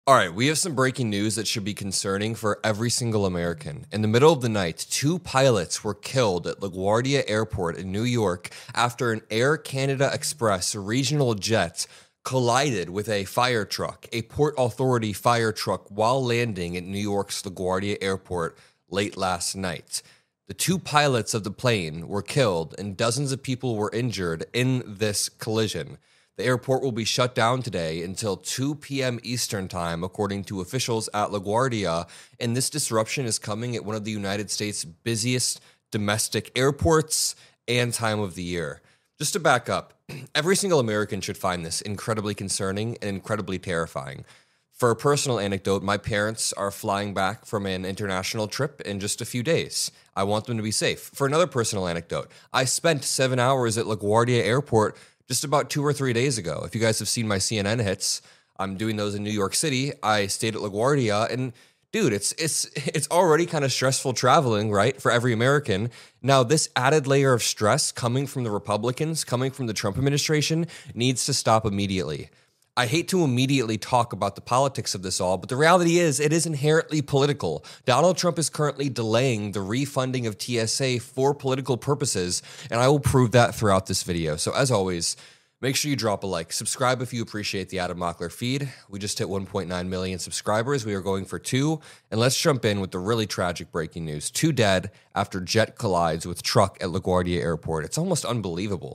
All right, we have some breaking news that should be concerning for every single American. In the middle of the night, two pilots were killed at LaGuardia Airport in New York after an Air Canada Express regional jet collided with a fire truck, a Port Authority fire truck, while landing at New York's LaGuardia Airport late last night. The two pilots of the plane were killed and dozens of people were injured in this collision. The airport will be shut down today until 2 p.m. Eastern Time, according to officials at LaGuardia, and this disruption is coming at one of the United States' busiest domestic airports and time of the year. Just to back up, every single American should find this incredibly concerning and incredibly terrifying. For a personal anecdote, my parents are flying back from an international trip in just a few days. I want them to be safe. For another personal anecdote, I spent 7 hours at LaGuardia Airport just about 2 or 3 days ago. If you guys have seen my CNN hits, I'm doing those in New York City. I stayed at LaGuardia, and dude, it's already kind of stressful traveling, right, for every American. Now, this added layer of stress coming from the Republicans, coming from the Trump administration, needs to stop immediately. I hate to immediately talk about the politics of this all, but the reality is it is inherently political. Donald Trump is currently delaying the refunding of TSA for political purposes, and I will prove that throughout this video. So as always, make sure you drop a like. Subscribe if you appreciate the Adam Mockler feed. We just hit 1.9 million subscribers. We are going for 2. And let's jump in with the really tragic breaking news. 2 dead after jet collides with truck at LaGuardia Airport. It's almost unbelievable.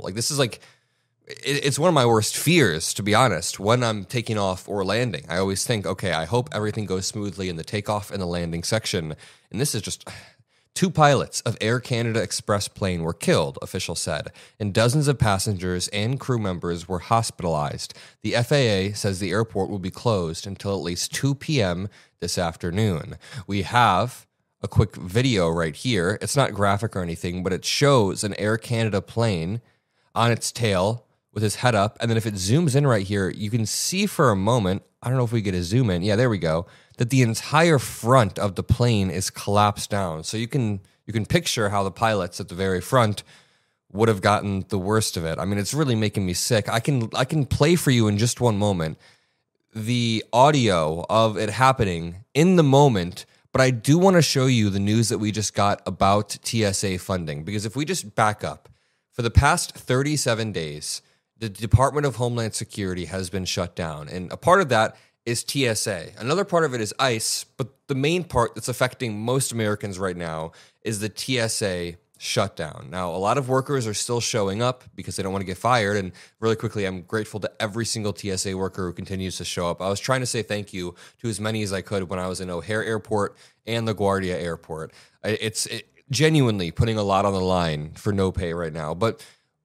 It's one of my worst fears, to be honest, when I'm taking off or landing. I always think, okay, I hope everything goes smoothly in the takeoff and the landing section. And this is just 2 pilots of Air Canada Express plane were killed, officials said, and dozens of passengers and crew members were hospitalized. The FAA says the airport will be closed until at least 2 p.m. this afternoon. We have a quick video right here. It's not graphic or anything, but it shows an Air Canada plane on its tail with his head up, and then if it zooms in right here, you can see for a moment, I don't know if we get a zoom in, yeah, there we go, that the entire front of the plane is collapsed down. So you can picture how the pilots at the very front would have gotten the worst of it. I mean, it's really making me sick. I can play for you in just one moment the audio of it happening in the moment, but I do want to show you the news that we just got about TSA funding, because if we just back up, for the past 37 days, the Department of Homeland Security has been shut down, and a part of that is TSA. Another part of it is ICE, but the main part that's affecting most Americans right now is the TSA shutdown. Now, a lot of workers are still showing up because they don't want to get fired, and really quickly, I'm grateful to every single TSA worker who continues to show up. I was trying to say thank you to as many as I could when I was in O'Hare Airport and LaGuardia Airport. It's genuinely putting a lot on the line for no pay right now, but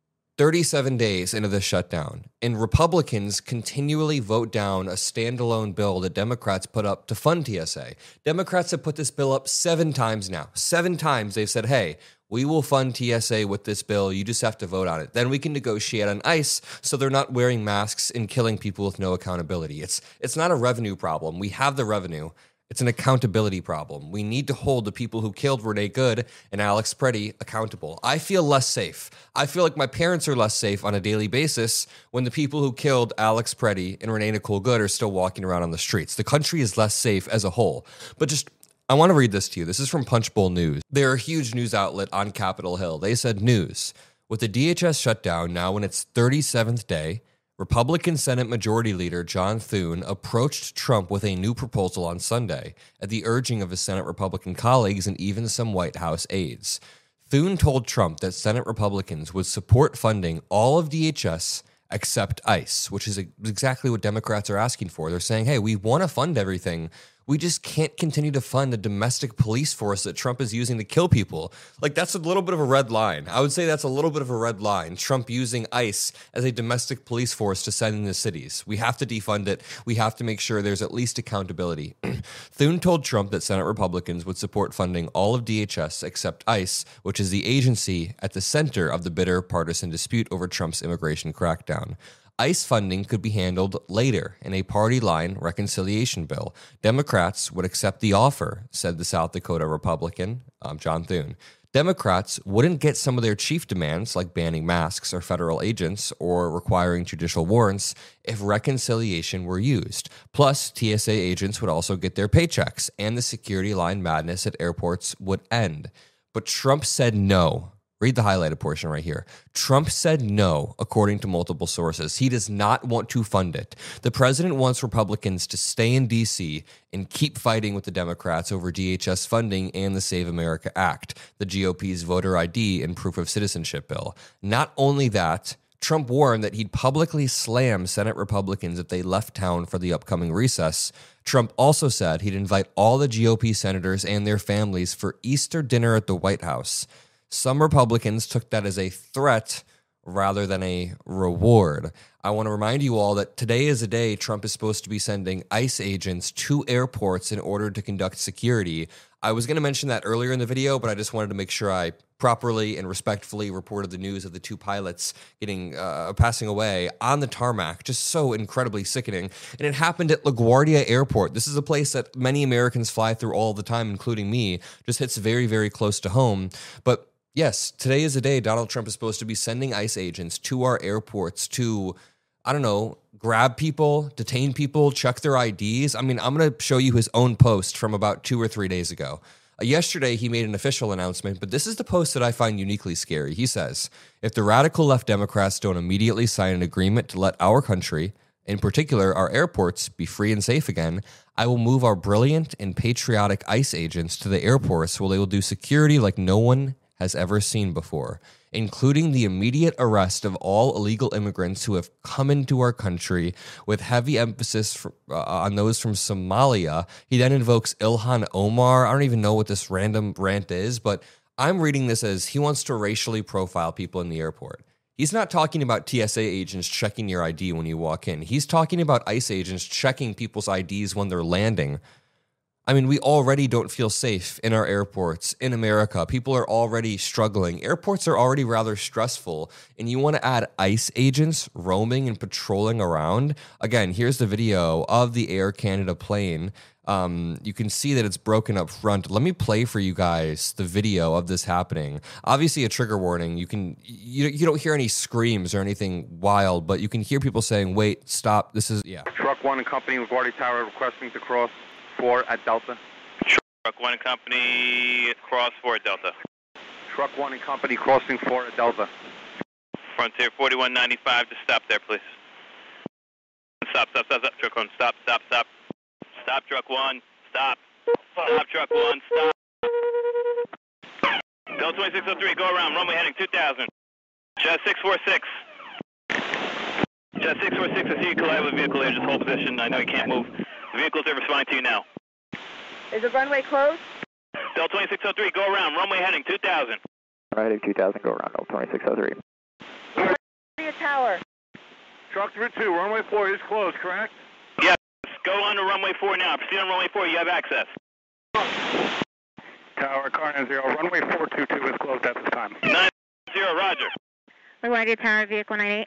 37 days into the shutdown, and Republicans continually vote down a standalone bill that Democrats put up to fund TSA. Democrats have put this bill up 7 times now. 7 times they've said, hey, we will fund TSA with this bill. You just have to vote on it. Then we can negotiate on ICE so they're not wearing masks and killing people with no accountability. It's not a revenue problem. We have the revenue. It's an accountability problem. We need to hold the people who killed Renee Good and Alex Preddy accountable. I feel less safe. I feel like my parents are less safe on a daily basis when the people who killed Alex Preddy and Renee Nicole Good are still walking around on the streets. The country is less safe as a whole. But I want to read this to you. This is from Punchbowl News. They're a huge news outlet on Capitol Hill. They said, news. With the DHS shutdown now in its 37th day, Republican Senate Majority Leader John Thune approached Trump with a new proposal on Sunday at the urging of his Senate Republican colleagues and even some White House aides. Thune told Trump that Senate Republicans would support funding all of DHS except ICE, which is exactly what Democrats are asking for. They're saying, hey, we want to fund everything. We just can't continue to fund the domestic police force that Trump is using to kill people. Like, that's a little bit of a red line. I would say that's a little bit of a red line. Trump using ICE as a domestic police force to send in the cities. We have to defund it. We have to make sure there's at least accountability. Thune told Trump that Senate Republicans would support funding all of DHS except ICE, which is the agency at the center of the bitter partisan dispute over Trump's immigration crackdown. ICE funding could be handled later in a party line reconciliation bill. Democrats would accept the offer, said the South Dakota Republican, John Thune. Democrats wouldn't get some of their chief demands, like banning masks or federal agents or requiring judicial warrants, if reconciliation were used. Plus, TSA agents would also get their paychecks, and the security line madness at airports would end. But Trump said no. Read the highlighted portion right here. Trump said no, according to multiple sources. He does not want to fund it. The president wants Republicans to stay in D.C. and keep fighting with the Democrats over DHS funding and the Save America Act, the GOP's voter ID and proof of citizenship bill. Not only that, Trump warned that he'd publicly slam Senate Republicans if they left town for the upcoming recess. Trump also said he'd invite all the GOP senators and their families for Easter dinner at the White House. Some Republicans took that as a threat rather than a reward. I want to remind you all that today is a day Trump is supposed to be sending ICE agents to airports in order to conduct security. I was going to mention that earlier in the video, but I just wanted to make sure I properly and respectfully reported the news of the two pilots passing away on the tarmac. Just so incredibly sickening. And it happened at LaGuardia Airport. This is a place that many Americans fly through all the time, including me. Just hits very, very close to home. But yes, today is a day Donald Trump is supposed to be sending ICE agents to our airports to, I don't know, grab people, detain people, check their IDs. I mean, I'm going to show you his own post from about 2 or 3 days ago. Yesterday, he made an official announcement, but this is the post that I find uniquely scary. He says, if the radical left Democrats don't immediately sign an agreement to let our country, in particular our airports, be free and safe again, I will move our brilliant and patriotic ICE agents to the airports where they will do security like no one has ever seen before, including the immediate arrest of all illegal immigrants who have come into our country, with heavy emphasis on those from Somalia. He then invokes Ilhan Omar. I don't even know what this random rant is, but I'm reading this as he wants to racially profile people in the airport. He's not talking about TSA agents checking your ID when you walk in. He's talking about ICE agents checking people's IDs when they're landing. I mean, we already don't feel safe in our airports in America. People are already struggling. Airports are already rather stressful. And you want to add ICE agents roaming and patrolling around? Again, here's the video of the Air Canada plane. You can see that it's broken up front. Let me play for you guys the video of this happening. Obviously, a trigger warning. You don't hear any screams or anything wild, but you can hear people saying, wait, stop. This is, yeah. Truck 1 and Company, LaGuardia Tower, requesting to cross 4 at Delta. Truck 1 and Company, cross 4 at Delta. Truck 1 and Company, crossing 4 at Delta. Frontier 4195 to stop there, please. Stop, Truck 1, stop. Stop, Truck 1, stop. Stop, Truck 1, stop. Delta 2603, go around, runway heading 2000. Jet 646. Jet 646, I see you collide with a vehicle there, just hold position. I know you can't move. The vehicles are responding to you now. Is the runway closed? Delta 2603, go around, runway heading 2000. Heading 2000, go around, Delta 2603. LaGuardia Tower. Truck 32, runway 4 is closed, correct? Yes, go on to runway 4 now. Proceed on runway 4, you have access. Tower, car 90, runway 422 is closed at this time. 90, roger. LaGuardia Tower, vehicle 98.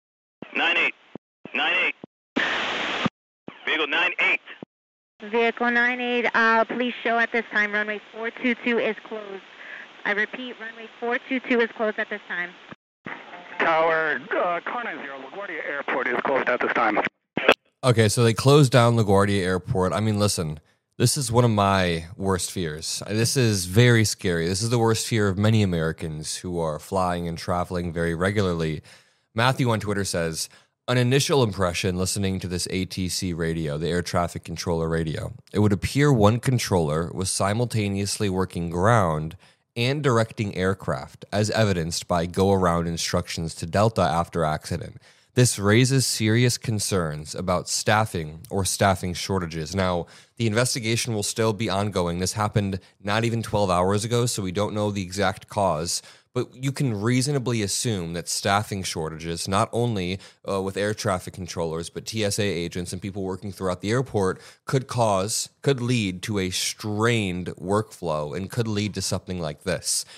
98. Vehicle 98. Vehicle 98, please show at this time. Runway 422 is closed. I repeat, runway 422 is closed at this time. Tower, car 90, LaGuardia Airport is closed at this time. Okay, so they closed down LaGuardia Airport. I mean, listen, this is one of my worst fears. This is very scary. This is the worst fear of many Americans who are flying and traveling very regularly. Matthew on Twitter says, an initial impression listening to this ATC radio, the air traffic controller radio, it would appear one controller was simultaneously working ground and directing aircraft, as evidenced by go-around instructions to Delta after accident. This raises serious concerns about staffing or staffing shortages. Now, the investigation will still be ongoing. This happened not even 12 hours ago, so we don't know the exact cause. But you can reasonably assume that staffing shortages, not only with air traffic controllers, but TSA agents and people working throughout the airport, could lead to a strained workflow and could lead to something like this.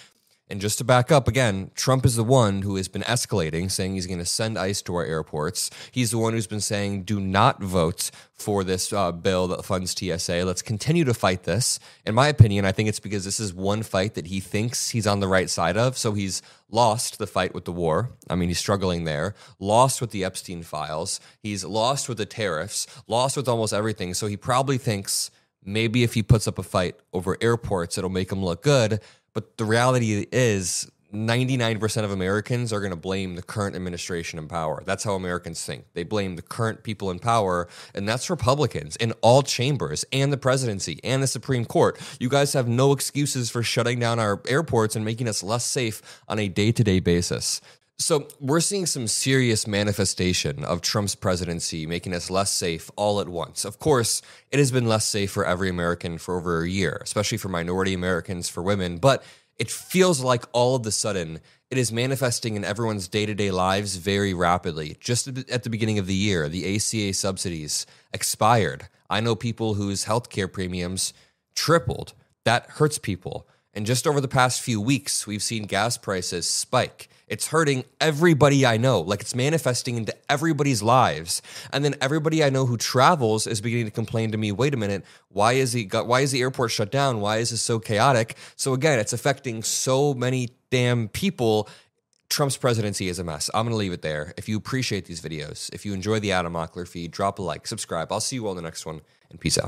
And just to back up again, Trump is the one who has been escalating, saying he's going to send ICE to our airports. He's the one who's been saying, do not vote for this bill that funds TSA. Let's continue to fight this. In my opinion, I think it's because this is one fight that he thinks he's on the right side of. So he's lost the fight with the war. I mean, he's struggling there. Lost with the Epstein files. He's lost with the tariffs. Lost with almost everything. So he probably thinks maybe if he puts up a fight over airports, it'll make him look good. But the reality is 99% of Americans are going to blame the current administration in power. That's how Americans think. They blame the current people in power, and that's Republicans in all chambers and the presidency and the Supreme Court. You guys have no excuses for shutting down our airports and making us less safe on a day-to-day basis. So we're seeing some serious manifestation of Trump's presidency making us less safe all at once. Of course, it has been less safe for every American for over a year, especially for minority Americans, for women. But it feels like all of a sudden it is manifesting in everyone's day-to-day lives very rapidly. Just at the beginning of the year, the ACA subsidies expired. I know people whose healthcare premiums tripled. That hurts people. And just over the past few weeks, we've seen gas prices spike. It's hurting everybody I know. Like, it's manifesting into everybody's lives. And then everybody I know who travels is beginning to complain to me, wait a minute, why is the airport shut down? Why is this so chaotic? So again, it's affecting so many damn people. Trump's presidency is a mess. I'm going to leave it there. If you appreciate these videos, if you enjoy the Adam Mockler feed, drop a like, subscribe. I'll see you all in the next one, and peace out.